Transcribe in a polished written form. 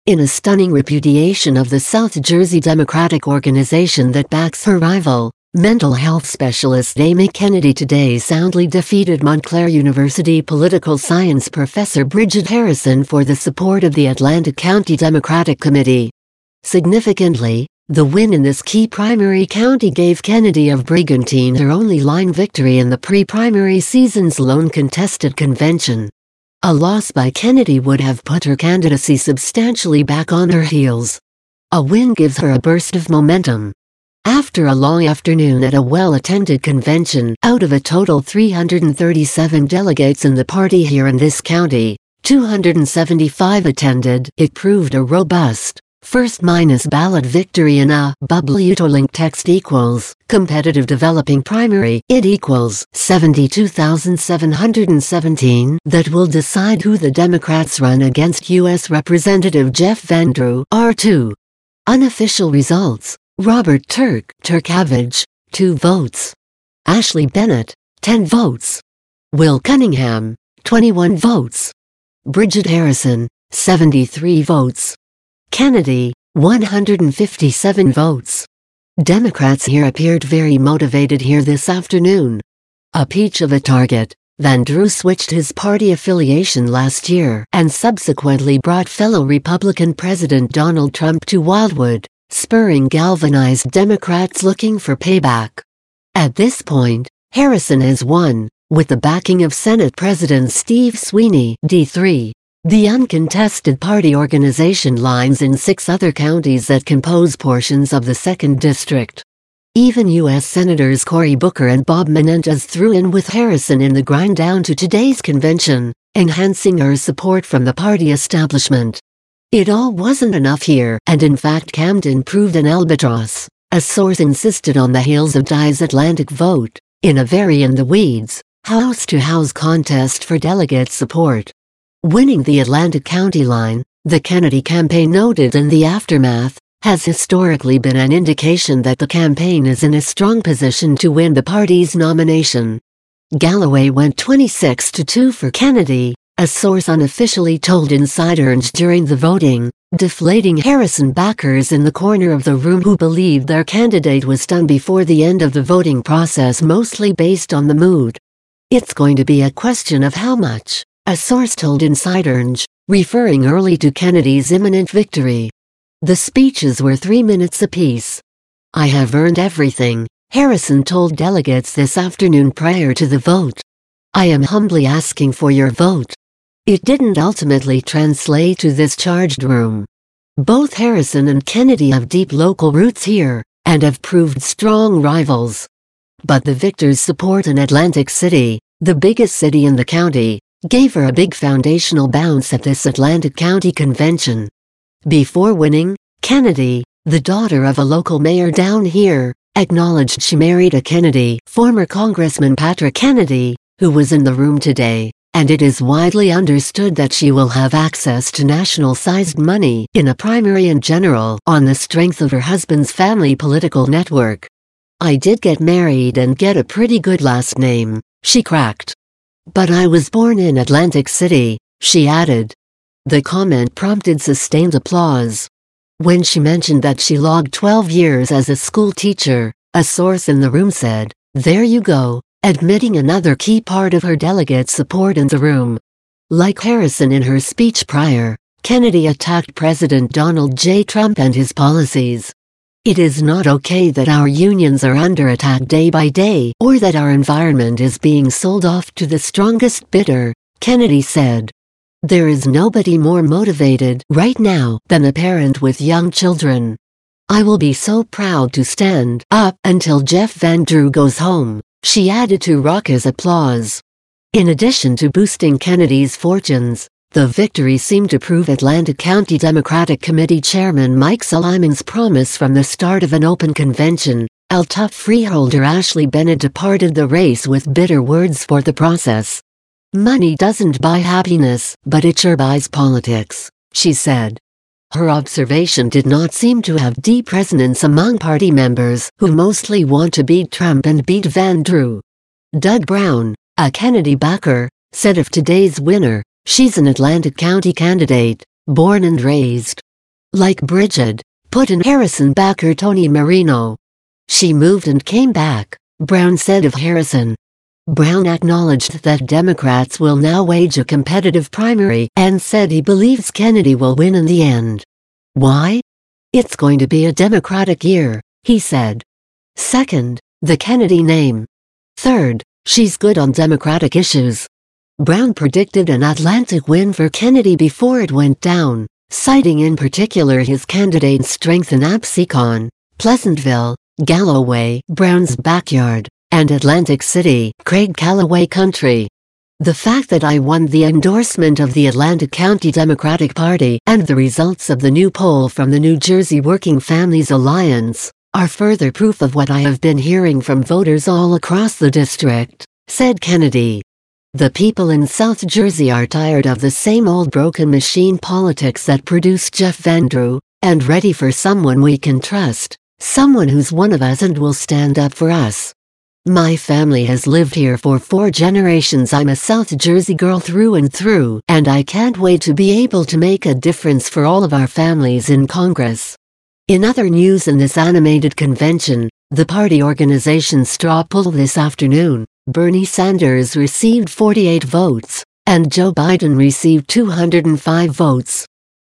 In a stunning repudiation of the South Jersey Democratic organization that backs her rival, mental health specialist Amy Kennedy today soundly defeated Montclair University political science professor Bridget Harrison for the support of the Atlantic County Democratic Committee. Significantly, the win in this key primary county gave Kennedy of Brigantine her only line victory in the pre-primary season's lone contested convention. A loss by Kennedy would have put her candidacy substantially back on her heels. A win gives her a burst of momentum. After a long afternoon at a well-attended convention, out of a total 337 delegates in the party here in this county, 275 attended. It proved a robust, first-ballot victory in a Bublitolink text equals competitive developing primary. It equals 72,717 that will decide who the Democrats run against U.S. Representative Jeff Van Drew. R2. Unofficial results. Robert Turkavage, 2 votes. Ashley Bennett, 10 votes. Will Cunningham, 21 votes. Bridget Harrison, 73 votes. Kennedy, 157 votes. Democrats here appeared very motivated here this afternoon. A peach of a target, Van Drew switched his party affiliation last year and subsequently brought fellow Republican President Donald Trump to Wildwood, spurring galvanized Democrats looking for payback. At this point, Harrison has won, with the backing of Senate President Steve Sweeney, D3. The uncontested party organization lines in 6 other counties that compose portions of the 2nd District. Even U.S. Senators Cory Booker and Bob Menendez threw in with Harrison in the grind down to today's convention, enhancing her support from the party establishment. It all wasn't enough here, and in fact Camden proved an albatross, a source insisted on the heels of Dye's Atlantic vote, in a very in-the-weeds, house-to-house contest for delegate support. Winning the Atlantic County line, the Kennedy campaign noted in the aftermath, has historically been an indication that the campaign is in a strong position to win the party's nomination. Galloway went 26-2 for Kennedy, a source unofficially told Insider during the voting, deflating Harrison backers in the corner of the room who believed their candidate was done before the end of the voting process, mostly based on the mood. It's going to be a question of how much, a source told Insider, referring early to Kennedy's imminent victory. The speeches were 3 minutes apiece. I have earned everything, Harrison told delegates this afternoon prior to the vote. I am humbly asking for your vote. It didn't ultimately translate to this charged room. Both Harrison and Kennedy have deep local roots here, and have proved strong rivals. But the victor's support in Atlantic City, the biggest city in the county, gave her a big foundational bounce at this Atlantic County convention. Before winning, Kennedy, the daughter of a local mayor down here, acknowledged she married a Kennedy, former Congressman Patrick Kennedy, who was in the room today, and it is widely understood that she will have access to national-sized money in a primary in general on the strength of her husband's family political network. I did get married and get a pretty good last name, she cracked. But I was born in Atlantic City, she added. The comment prompted sustained applause. When she mentioned that she logged 12 years as a school teacher, a source in the room said, "There you go," admitting another key part of her delegate support in the room. Like Harrison in her speech prior, Kennedy attacked President Donald J. Trump and his policies. It is not okay that our unions are under attack day by day or that our environment is being sold off to the strongest bidder, Kennedy said. There is nobody more motivated right now than a parent with young children. I will be so proud to stand up until Jeff Van Drew goes home, she added to raucous applause. In addition to boosting Kennedy's fortunes, the victory seemed to prove Atlantic County Democratic Committee Chairman Mike Suleiman's promise from the start of an open convention. LTUF freeholder Ashley Bennett departed the race with bitter words for the process. Money doesn't buy happiness, but it sure buys politics, she said. Her observation did not seem to have deep resonance among party members who mostly want to beat Trump and beat Van Drew. Doug Brown, a Kennedy backer, said of today's winner, she's an Atlantic County candidate, born and raised Like Bridget, put in Harrison backer Tony Marino. She moved and came back, Brown said of Harrison. Brown acknowledged that Democrats will now wage a competitive primary and said he believes Kennedy will win in the end. Why? It's going to be a Democratic year, he said. Second, the Kennedy name. Third, she's good on Democratic issues. Brown predicted an Atlantic win for Kennedy before it went down, citing in particular his candidate's strength in Absecon, Pleasantville, Galloway, Brown's backyard, and Atlantic City, Craig Calloway country. The fact that I won the endorsement of the Atlantic County Democratic Party and the results of the new poll from the New Jersey Working Families Alliance are further proof of what I have been hearing from voters all across the district, said Kennedy. The people in South Jersey are tired of the same old broken machine politics that produced Jeff Van Drew, and ready for someone we can trust, someone who's one of us and will stand up for us. My family has lived here for 4 generations. I'm a South Jersey girl through and through, and I can't wait to be able to make a difference for all of our families in Congress. In other news in this animated convention, the party organization straw poll this afternoon, Bernie Sanders received 48 votes, and Joe Biden received 205 votes.